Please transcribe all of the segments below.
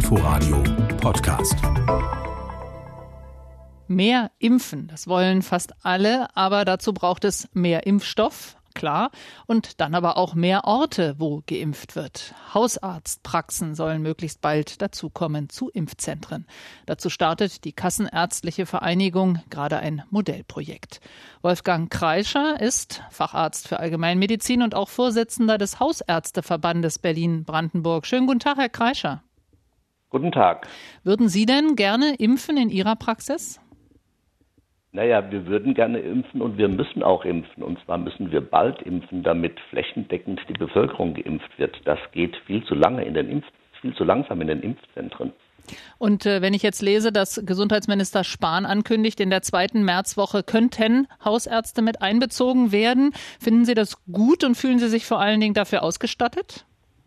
Inforadio Podcast. Mehr impfen, das wollen fast alle, aber dazu braucht es mehr Impfstoff, klar, und dann aber auch mehr Orte, wo geimpft wird. Hausarztpraxen sollen möglichst bald dazukommen zu Impfzentren. Dazu startet die Kassenärztliche Vereinigung gerade ein Modellprojekt. Wolfgang Kreischer ist Facharzt für Allgemeinmedizin und auch Vorsitzender des Hausärzteverbandes Berlin-Brandenburg. Schönen guten Tag, Herr Kreischer. Guten Tag. Würden Sie denn gerne impfen in Ihrer Praxis? Naja, wir würden gerne impfen und wir müssen auch impfen. Und zwar müssen wir bald impfen, damit flächendeckend die Bevölkerung geimpft wird. Das geht viel zu langsam in den Impfzentren. Und wenn ich jetzt lese, dass Gesundheitsminister Spahn ankündigt, in der 2. Märzwoche könnten Hausärzte mit einbezogen werden, finden Sie das gut und fühlen Sie sich vor allen Dingen dafür ausgestattet?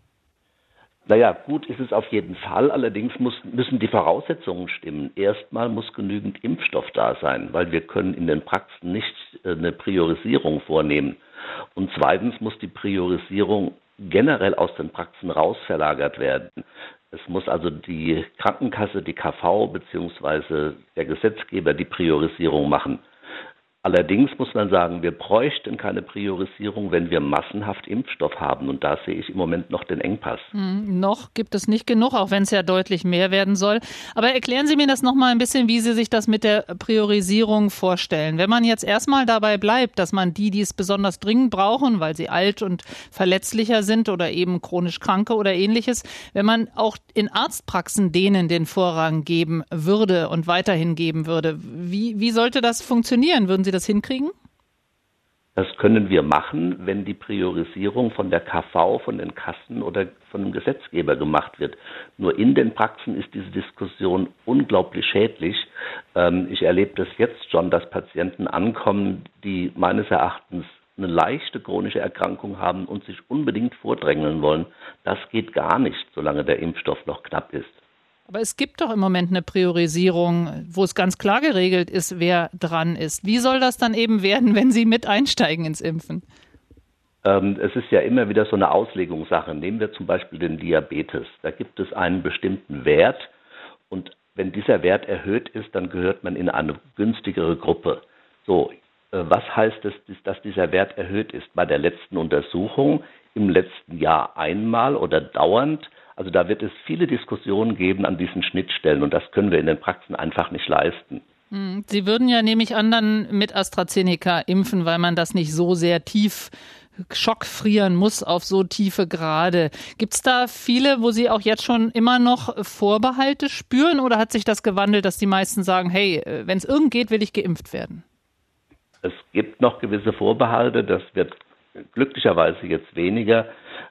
Naja, gut ist es auf jeden Fall. Allerdings müssen die Voraussetzungen stimmen. Erstmal muss genügend Impfstoff da sein, weil wir können in den Praxen nicht eine Priorisierung vornehmen. Und zweitens muss die Priorisierung generell aus den Praxen raus verlagert werden. Es muss also die Krankenkasse, die KV bzw. der Gesetzgeber die Priorisierung machen. Allerdings muss man sagen, wir bräuchten keine Priorisierung, wenn wir massenhaft Impfstoff haben. Und da sehe ich im Moment noch den Engpass. Noch gibt es nicht genug, auch wenn es ja deutlich mehr werden soll. Aber erklären Sie mir das noch mal ein bisschen, wie Sie sich das mit der Priorisierung vorstellen. Wenn man jetzt erstmal dabei bleibt, dass man die es besonders dringend brauchen, weil sie alt und verletzlicher sind oder eben chronisch Kranke oder ähnliches, wenn man auch in Arztpraxen denen den Vorrang geben würde und weiterhin geben würde, wie sollte das funktionieren? Würden Sie das hinkriegen? Das können wir machen, wenn die Priorisierung von der KV, von den Kassen oder von dem Gesetzgeber gemacht wird. Nur in den Praxen ist diese Diskussion unglaublich schädlich. Ich erlebe das jetzt schon, dass Patienten ankommen, die meines Erachtens eine leichte chronische Erkrankung haben und sich unbedingt vordrängeln wollen. Das geht gar nicht, solange der Impfstoff noch knapp ist. Aber es gibt doch im Moment eine Priorisierung, wo es ganz klar geregelt ist, wer dran ist. Wie soll das dann eben werden, wenn Sie mit einsteigen ins Impfen? Es ist ja immer wieder so eine Auslegungssache. Nehmen wir zum Beispiel den Diabetes. Da gibt es einen bestimmten Wert und wenn dieser Wert erhöht ist, dann gehört man in eine günstigere Gruppe. So, was heißt es, dass dieser Wert erhöht ist? Bei der letzten Untersuchung im letzten Jahr einmal oder dauernd? Also da wird es viele Diskussionen geben an diesen Schnittstellen und das können wir in den Praxen einfach nicht leisten. Sie würden ja, nehme ich an, dann mit AstraZeneca impfen, weil man das nicht so sehr tief schockfrieren muss auf so tiefe Grade. Gibt es da viele, wo Sie auch jetzt schon immer noch Vorbehalte spüren oder hat sich das gewandelt, dass die meisten sagen, hey, wenn es irgend geht, will ich geimpft werden? Es gibt noch gewisse Vorbehalte, das wird glücklicherweise jetzt weniger.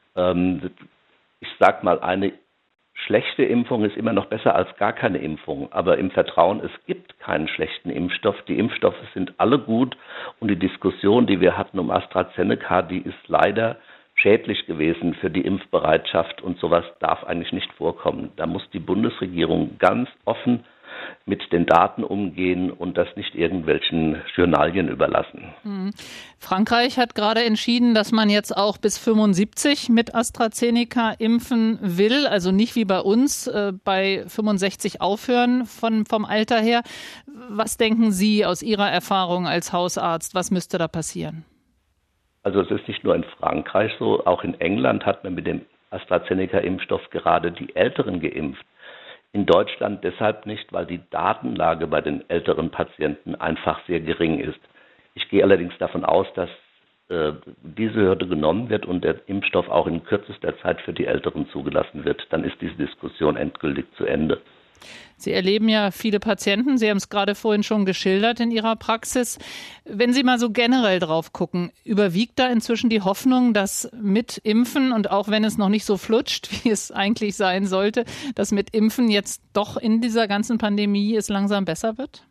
Ich sag mal, eine schlechte Impfung ist immer noch besser als gar keine Impfung. Aber im Vertrauen, es gibt keinen schlechten Impfstoff. Die Impfstoffe sind alle gut. Und die Diskussion, die wir hatten um AstraZeneca, die ist leider schädlich gewesen für die Impfbereitschaft. Und sowas darf eigentlich nicht vorkommen. Da muss die Bundesregierung ganz offen mit den Daten umgehen und das nicht irgendwelchen Journalien überlassen. Frankreich hat gerade entschieden, dass man jetzt auch bis 75 mit AstraZeneca impfen will, also nicht wie bei uns bei 65 aufhören vom Alter her. Was denken Sie aus Ihrer Erfahrung als Hausarzt? Was müsste da passieren? Also es ist nicht nur in Frankreich so, auch in England hat man mit dem AstraZeneca-Impfstoff gerade die Älteren geimpft. In Deutschland deshalb nicht, weil die Datenlage bei den älteren Patienten einfach sehr gering ist. Ich gehe allerdings davon aus, dass diese Hürde genommen wird und der Impfstoff auch in kürzester Zeit für die Älteren zugelassen wird. Dann ist diese Diskussion endgültig zu Ende. Sie erleben ja viele Patienten. Sie haben es gerade vorhin schon geschildert in Ihrer Praxis. Wenn Sie mal so generell drauf gucken, überwiegt da inzwischen die Hoffnung, dass mit Impfen und auch wenn es noch nicht so flutscht, wie es eigentlich sein sollte, dass mit Impfen jetzt doch in dieser ganzen Pandemie es langsam besser wird?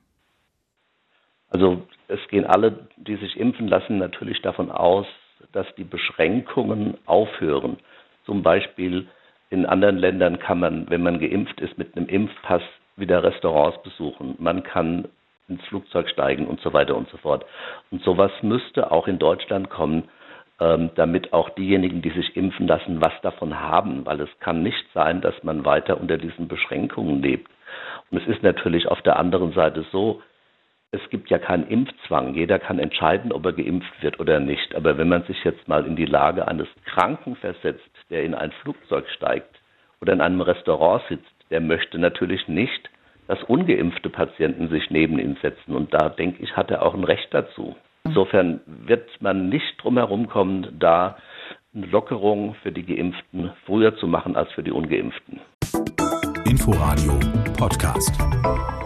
Also es gehen alle, die sich impfen lassen, natürlich davon aus, dass die Beschränkungen aufhören. Zum Beispiel in anderen Ländern kann man, wenn man geimpft ist, mit einem Impfpass wieder Restaurants besuchen. Man kann ins Flugzeug steigen und so weiter und so fort. Und sowas müsste auch in Deutschland kommen. damit auch diejenigen, die sich impfen lassen, was davon haben, weil es kann nicht sein, dass man weiter unter diesen Beschränkungen lebt. Und es ist natürlich auf der anderen Seite so, es gibt ja keinen Impfzwang. Jeder kann entscheiden, ob er geimpft wird oder nicht. Aber wenn man sich jetzt mal in die Lage eines Kranken versetzt, der in ein Flugzeug steigt oder in einem Restaurant sitzt, der möchte natürlich nicht, dass ungeimpfte Patienten sich neben ihn setzen. Und da, denke ich, hat er auch ein Recht dazu. Insofern wird man nicht drum herum kommen, da eine Lockerung für die Geimpften früher zu machen als für die Ungeimpften. Inforadio Podcast.